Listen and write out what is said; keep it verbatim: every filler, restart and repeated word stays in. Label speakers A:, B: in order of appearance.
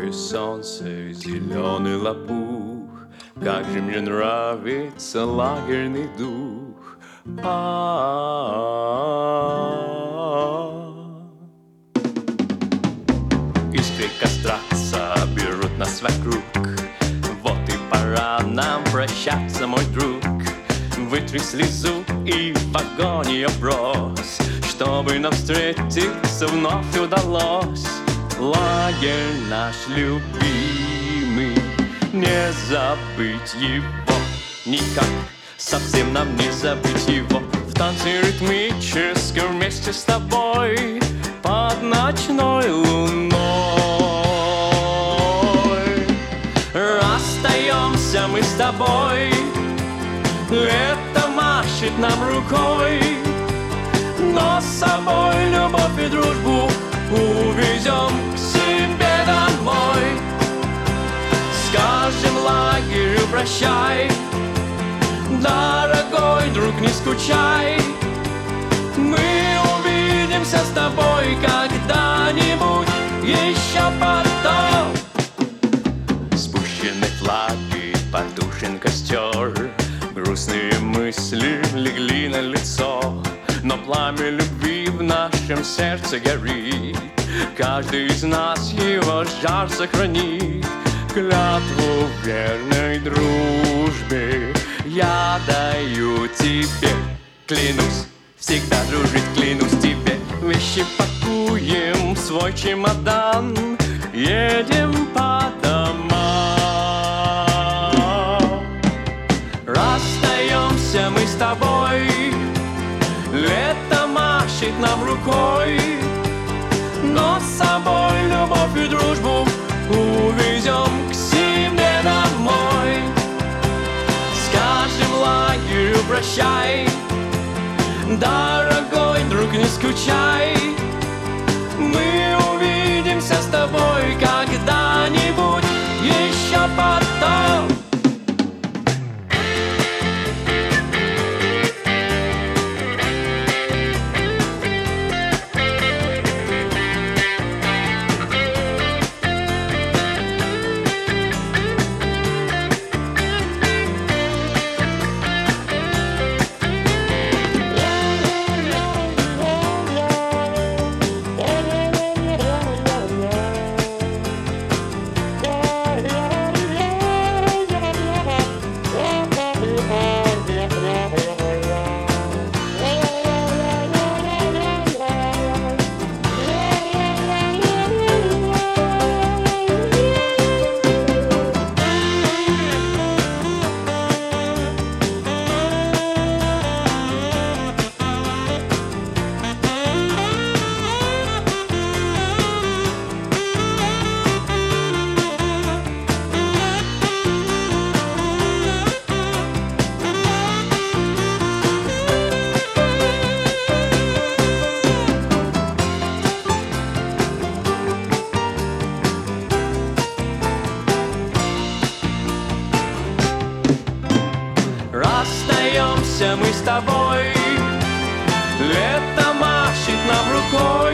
A: Яркое солнце, зеленый лопух, как же мне нравится лагерный дух. А-а-а. Искры костра соберут нас вокруг. Вот и пора нам прощаться, мой друг. Вытри слезу и в огонь ее брось, чтобы нам встретиться вновь удалось. Лагерь наш любимый, не забыть его никак, совсем нам не забыть его. В танце ритмическом вместе с тобой под ночной луной. Расстаемся мы с тобой, лето машет нам рукой, но с собой любовь и дружбу увезем к себе домой. Скажем лагерю прощай, дорогой друг, не скучай. Мы увидимся с тобой когда-нибудь еще потом. Спущены флаги, потушен костер, грустные мысли легли на лицо, но пламя любви в нашем сердце горит. Каждый из нас его жар сохранит. Клятву верной дружбе я даю тебе. Клянусь всегда дружить, клянусь тебе. Вещи пакуем в свой чемодан, едем по домам. Расстаемся мы с тобой, лето машет нам рукой, но с собой любовь и дружбу увезем к себе домой. Скажем лагерю прощай, дорогой друг, не скучай. Мы увидимся с тобой когда-нибудь еще потом. Расстаемся мы с тобой, лето машет нам рукой,